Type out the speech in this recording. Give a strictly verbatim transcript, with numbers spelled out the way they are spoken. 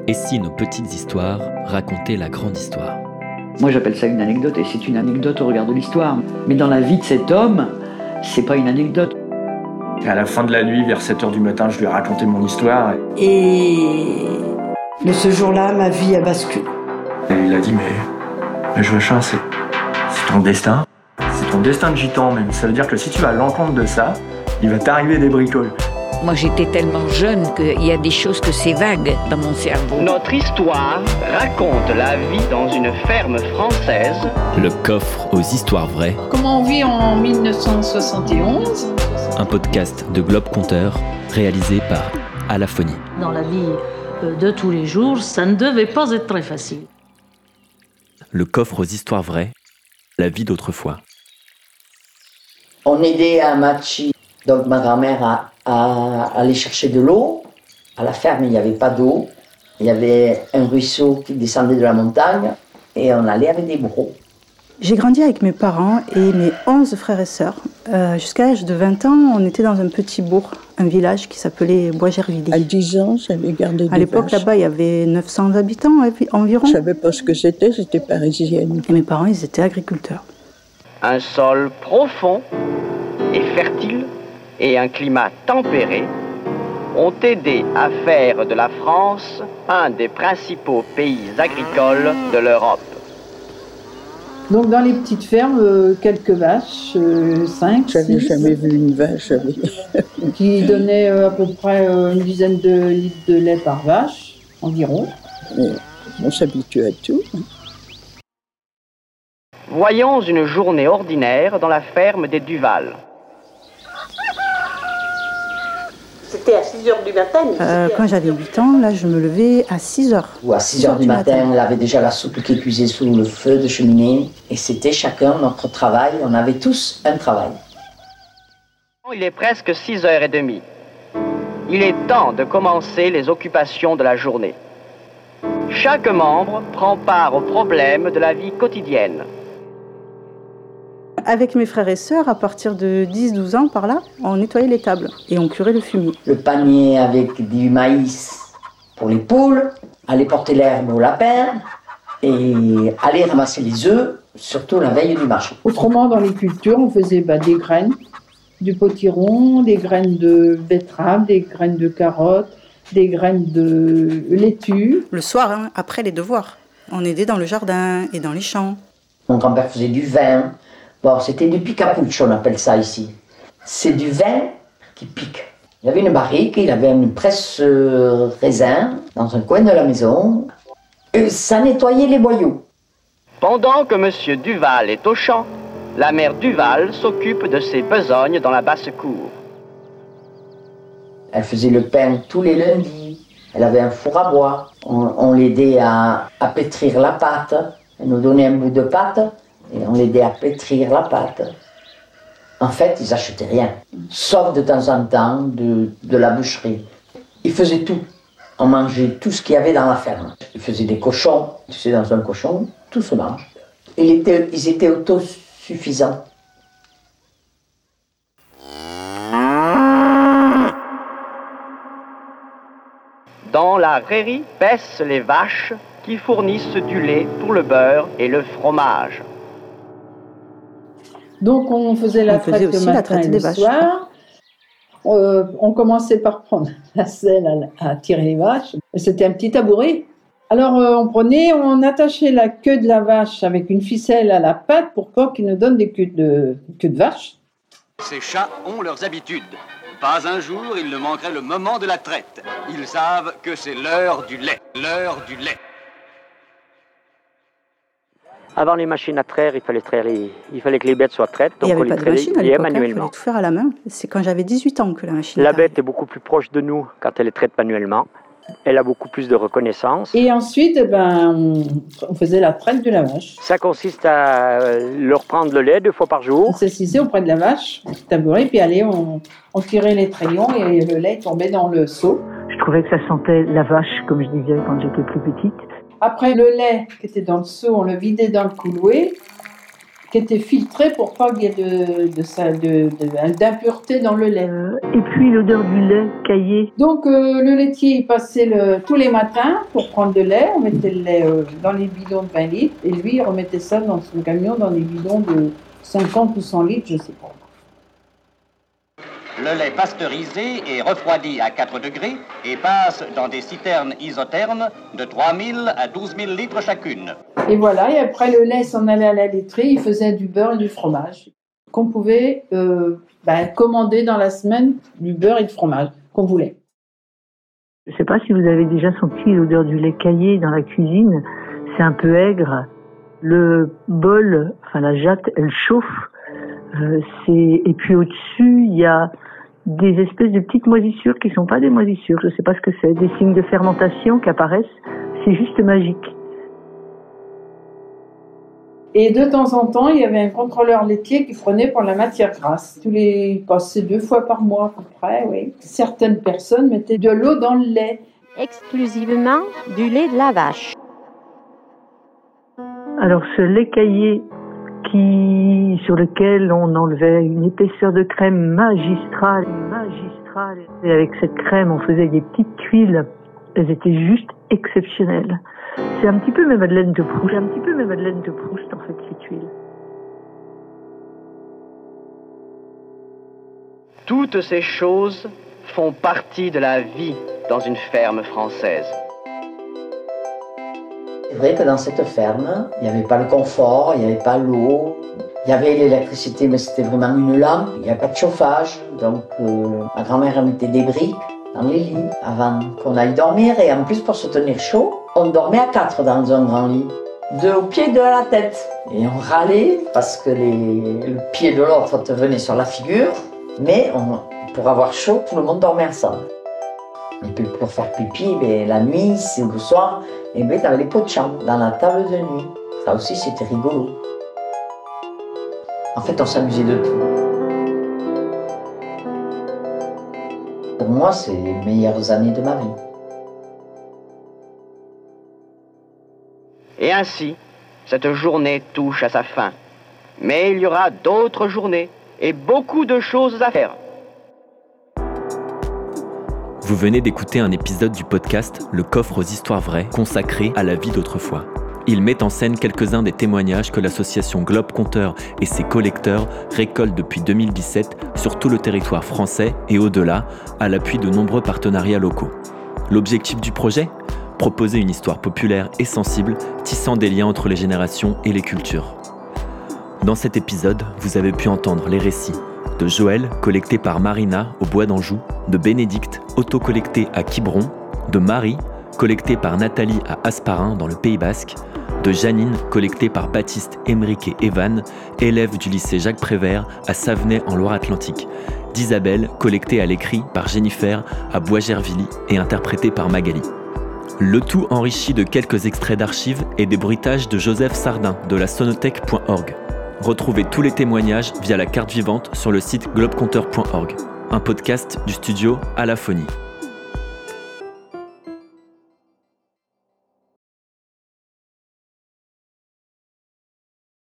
Et si nos petites histoires racontaient la grande histoire ? Moi j'appelle ça une anecdote, et c'est une anecdote au regard de l'histoire. Mais dans la vie de cet homme, c'est pas une anecdote. Et à la fin de la nuit, vers sept heures du matin, je lui ai raconté mon histoire. Et de ce jour-là, ma vie a basculé. Et il a dit, mais, mais Joachim, c'est, c'est ton destin. C'est ton destin de gitan même. Ça veut dire que si tu vas à l'encontre de ça, il va t'arriver des bricoles. Moi, j'étais tellement jeune qu'il y a des choses que c'est vague dans mon cerveau. Notre histoire raconte la vie dans une ferme française. Le coffre aux histoires vraies. Comment on vit en dix-neuf cent soixante et onze. Un podcast de Globe Conteur réalisé par Alaphonie. Dans la vie de tous les jours, ça ne devait pas être très facile. Le coffre aux histoires vraies. La vie d'autrefois. On aidait à Machi, donc ma grand-mère, à, à aller chercher de l'eau. À la ferme, il n'y avait pas d'eau. Il y avait un ruisseau qui descendait de la montagne et on allait avec des brocs. J'ai grandi avec mes parents et mes onze frères et sœurs. Euh, jusqu'à l'âge de vingt ans, on était dans un petit bourg, un village qui s'appelait Bois-Gervilliers. À dix ans, j'avais gardé des À l'époque, vaches. Là-bas, il y avait neuf cents habitants environ. Je ne savais pas ce que c'était, j'étais parisienne. Et mes parents, ils étaient agriculteurs. Un sol profond et fertile et un climat tempéré ont aidé à faire de la France un des principaux pays agricoles de l'Europe. Donc dans les petites fermes, euh, quelques vaches, euh, cinq, J'avais six, jamais vu une vache. J'avais... qui donnaient euh, à peu près euh, une dizaine de litres de lait par vache, environ. Mais on s'habitue à tout. Voyons une journée ordinaire dans la ferme des Duval. C'était à six heures du matin. Euh, quand j'avais huit ans, là, je me levais à six heures. Ou à six heures du matin, on avait déjà la soupe qui cuisait sous le feu de cheminée. Et c'était chacun notre travail. On avait tous un travail. Il est presque six heures trente. Il est temps de commencer les occupations de la journée. Chaque membre prend part aux problèmes de la vie quotidienne. Avec mes frères et sœurs, à partir de dix douze ans par là, on nettoyait les tables et on curait le fumier. Le panier avec du maïs pour les poules, aller porter l'herbe aux lapins et aller ramasser les œufs, surtout la veille du marché. Autrement, dans les cultures, on faisait bah, des graines, du potiron, des graines de betterave, des graines de carottes, des graines de laitue. Le soir, hein, après les devoirs, on aidait dans le jardin et dans les champs. Mon grand-père faisait du vin. Bon, c'était du picapucci, on appelle ça ici. C'est du vin qui pique. Il avait une barrique, il avait une presse euh, raisin dans un coin de la maison. Et ça nettoyait les boyaux. Pendant que M. Duval est au champ, la mère Duval s'occupe de ses besognes dans la basse-cour. Elle faisait le pain tous les lundis. Elle avait un four à bois. On, on l'aidait à, à pétrir la pâte. Elle nous donnait un bout de pâte. Et on l'aidait à pétrir la pâte. En fait, ils n'achetaient rien, sauf de temps en temps de, de la boucherie. Ils faisaient tout. On mangeait tout ce qu'il y avait dans la ferme. Ils faisaient des cochons. Tu sais, dans un cochon, tout se mange. Ils étaient, ils étaient autosuffisants. Dans la rairie paissent les vaches qui fournissent du lait pour le beurre et le fromage. Donc on faisait la On faisait traite aussi le la matin traite et des le vaches. soir. Euh, on commençait par prendre la selle à, à tirer les vaches. C'était un petit tabouret. Alors euh, on prenait, on attachait la queue de la vache avec une ficelle à la patte pour pas qu'il nous donne des queues de, queues de vache. Ces chats ont leurs habitudes. Pas un jour, il ne manquerait le moment de la traite. Ils savent que c'est l'heure du lait. L'heure du lait. Avant les machines à traire, il fallait traire les... il fallait que les bêtes soient traites. Il n'y avait pas de machine à l'époque, il manuellement. fallait tout faire à la main. C'est quand j'avais dix-huit ans que la machine... La bête est beaucoup plus proche de nous quand elle est traite manuellement. Elle a beaucoup plus de reconnaissance. Et ensuite, eh ben, on, on faisait la traite de la vache. Ça consiste à leur prendre le lait deux fois par jour. On s'assisait auprès de la vache, on se tabourait, puis allez, on, on tirait les trayons et le lait tombait dans le seau. Je trouvais que ça sentait la vache, comme je disais quand j'étais plus petite. Après le lait qui était dans le seau, on le vidait dans le coulouet. qui était filtré pour pas qu'il y ait de, de, ça- de, de- d'impureté dans le lait. Euh, et puis l'odeur du lait caillé. Donc euh, le laitier il passait le, tous les matins pour prendre de lait, on mettait le lait euh, dans les bidons de vingt litres et lui il remettait ça dans son camion dans des bidons de cinquante ou cent litres, je sais pas. Le lait pasteurisé est refroidi à quatre degrés et passe dans des citernes isothermes de trois mille à douze mille litres chacune. Et voilà, et après le lait s'en allait à la laiterie, il faisait du beurre et du fromage qu'on pouvait euh, ben, commander dans la semaine, du beurre et du fromage qu'on voulait. Je ne sais pas si vous avez déjà senti l'odeur du lait caillé dans la cuisine. C'est un peu aigre. Le bol, enfin la jatte, elle chauffe. Euh, c'est... Et puis au-dessus, il y a des espèces de petites moisissures qui ne sont pas des moisissures. Je ne sais pas ce que c'est. Des signes de fermentation qui apparaissent. C'est juste magique. Et de temps en temps, il y avait un contrôleur laitier qui prenait pour la matière grasse. Tous les, il passait deux fois par mois à peu près, oui. Certaines personnes mettaient de l'eau dans le lait. Exclusivement du lait de la vache. Alors ce lait caillé qui, sur lequel on enlevait une épaisseur de crème magistrale, magistrale. Et avec cette crème, on faisait des petites tuiles. Elles étaient juste exceptionnelles. C'est un petit peu mes madeleines de Proust. C'est un petit peu mes madeleines de Proust, en fait, ces tuiles. Toutes ces choses font partie de la vie dans une ferme française. C'est vrai que dans cette ferme, il n'y avait pas le confort, il n'y avait pas l'eau, il y avait l'électricité, mais c'était vraiment une lampe, il n'y avait pas de chauffage. Donc euh, ma grand-mère elle mettait des briques dans les lits avant qu'on aille dormir. Et en plus, pour se tenir chaud, on dormait à quatre dans un grand lit, deux au pied, deux à la tête. Et on râlait parce que les, le pied de l'autre te venait sur la figure, mais on, pour avoir chaud, tout le monde dormait ensemble. Et puis pour faire pipi, ben, la nuit, c'est le soir, et ben, t'avais les pots de chambre dans la table de nuit. Ça aussi, c'était rigolo. En fait, on s'amusait de tout. Pour moi, c'est les meilleures années de ma vie. Et ainsi, cette journée touche à sa fin. Mais il y aura d'autres journées et beaucoup de choses à faire. Vous venez d'écouter un épisode du podcast Le Coffre aux histoires vraies, consacré à la vie d'autrefois. Il met en scène quelques-uns des témoignages que l'association Globe Conteur et ses collecteurs récoltent depuis deux mille dix-sept sur tout le territoire français et au-delà, à l'appui de nombreux partenariats locaux. L'objectif du projet ? Proposer une histoire populaire et sensible, tissant des liens entre les générations et les cultures. Dans cet épisode, vous avez pu entendre les récits de Joël, collecté par Marina au Bois d'Anjou, de Bénédicte, auto-collecté à Quiberon, de Marie, collectée par Nathalie à Hasparren dans le Pays Basque, de Janine, collectée par Baptiste, Émeric et Evan, élèves du lycée Jacques Prévert à Savenay en Loire-Atlantique, d'Isabelle, collectée à l'écrit par Jennifer à Bois-Gervilly et interprétée par Magali. Le tout enrichi de quelques extraits d'archives et des bruitages de Joseph Sardin de la sonothèque point org. Retrouvez tous les témoignages via la carte vivante sur le site globeconteur point org, un podcast du studio Alaphonie.